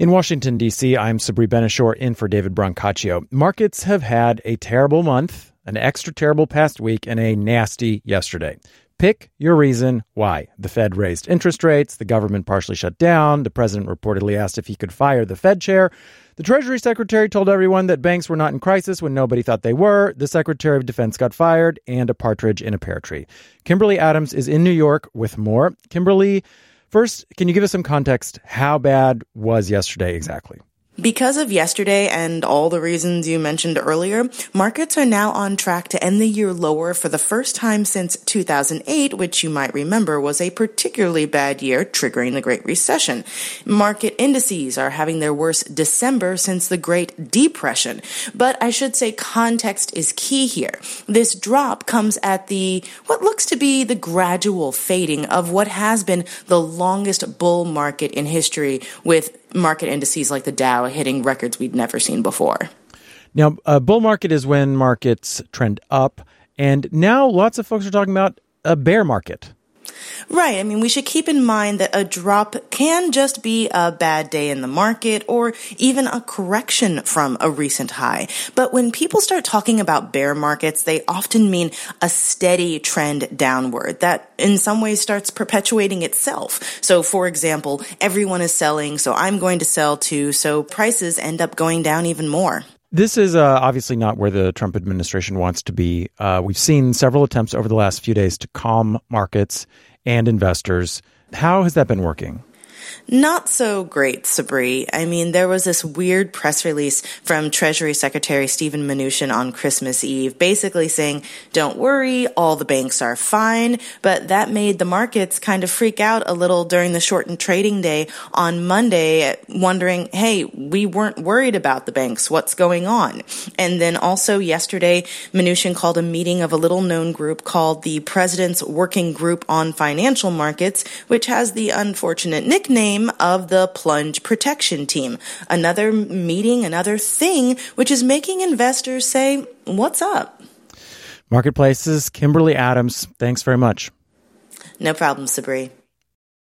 In Washington, D.C., I'm Sabri Benishore in for David Brancaccio. Markets have had a terrible month, an extra terrible past week, and a nasty yesterday. Pick your reason why. The Fed raised interest rates, the government partially shut down, the president reportedly asked if he could fire the Fed chair, the Treasury Secretary told everyone that banks were not in crisis when nobody thought they were, the Secretary of Defense got fired, and a partridge in a pear tree. Kimberly Adams is in New York with more. Kimberly, first, can you give us some context? How bad was yesterday exactly? Because of yesterday and all the reasons you mentioned earlier, markets are now on track to end the year lower for the first time since 2008, which you might remember was a particularly bad year, triggering the Great Recession. Market indices are having their worst December since the Great Depression. But I should say context is key here. This drop comes at what looks to be the gradual fading of what has been the longest bull market in history, with market indices like the Dow hitting records we'd never seen before. Now, a bull market is when markets trend up, and now lots of folks are talking about a bear market. Right. I mean, we should keep in mind that a drop can just be a bad day in the market or even a correction from a recent high. But when people start talking about bear markets, they often mean a steady trend downward that in some ways starts perpetuating itself. So, for example, everyone is selling, so I'm going to sell too, so prices end up going down even more. This is obviously not where the Trump administration wants to be. We've seen several attempts over the last few days to calm markets and investors. How has that been working? Not so great, Sabri. I mean, there was this weird press release from Treasury Secretary Steven Mnuchin on Christmas Eve, basically saying, don't worry, all the banks are fine. But that made the markets kind of freak out a little during the shortened trading day on Monday, wondering, hey, we weren't worried about the banks. What's going on? And then also yesterday, Mnuchin called a meeting of a little-known group called the President's Working Group on Financial Markets, which has the unfortunate nickname of the Plunge Protection Team. Another meeting, another thing, which is making investors say, what's up? Marketplace's Kimberly Adams, thanks very much. No problem, Sabri.